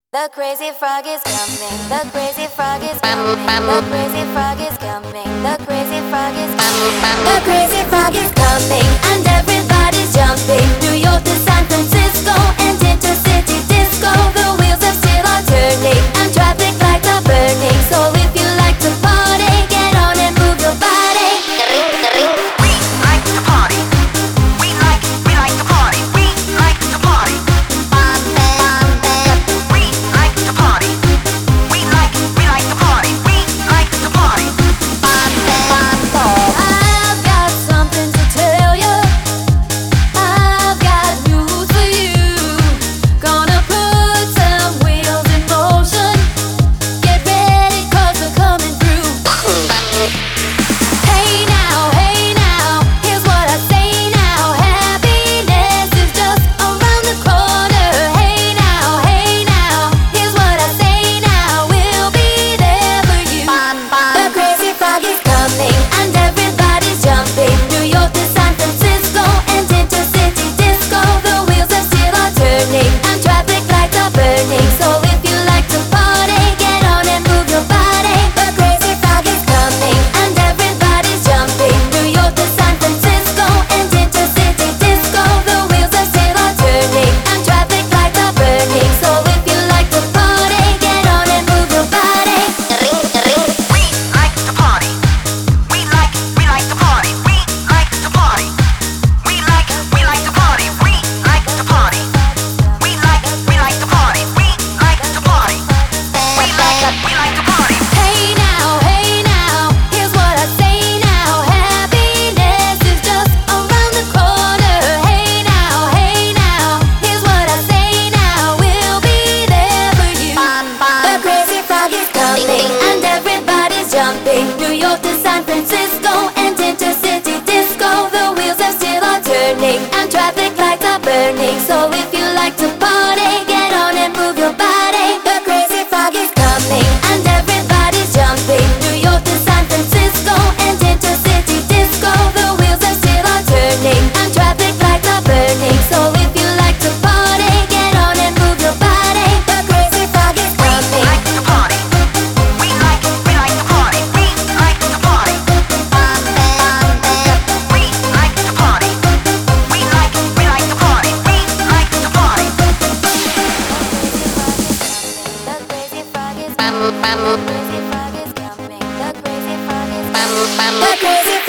The crazy frog is coming. The crazy frog is coming. The crazy frog is coming. The crazy frog is coming. The crazy frog is coming, and everybody's jumping. New York to San Francisco and intercity disco. The wheels of steel are turning, and traffic lights are burning. So if you like to party, get on and move your body. We like to party. We like to party. We like to party. We like to party. We like to party. We like to party. I've got something to tell you. I've got news for you. Gonna put some wheels in motion. Get ready 'cause we're coming through. Hey now, here's what I say now. Happiness is just around the corner. Hey now, here's what I say now. We'll be there for you. The crazy frog is coming, and everybody's jumping. New York to San Francisco and intercity disco. The wheels of steel are turning, and traffic lights are burning. So if you like to party, get on and move your body. The crazy frog is coming, and everybody's jumping. New York to San Francisco and intercity disco. The wheels of steel are turning, and traffic lights are burning. So if you like to party, get on and move your body. We like to party. We like to party. We like to party. We like to party. We like to party. We like to party. We like to party. We like to party. Hey now, here's what I say now. Happiness is just around the corner. Hey now, here's what I say now. We'll be there for you. The crazy frog is coming, and everybody's jumping. New York to San Francisco and intercity disco. The wheels of steel are turning, and traffic lights are burning. So if you like to party, get on and move your body. The crazy frog is coming, and everybody's jumping. New York to San Francisco and intercity disco. The wheels of steel are turning, and traffic lights are burning. So if you like to party, get on and move your body. The crazy frog is coming. Like to party. We like to party. We like to party. We like to party. We like to party. We like to party. The crazy frog is coming. The crazy frog is coming. The crazy frog is coming. The crazy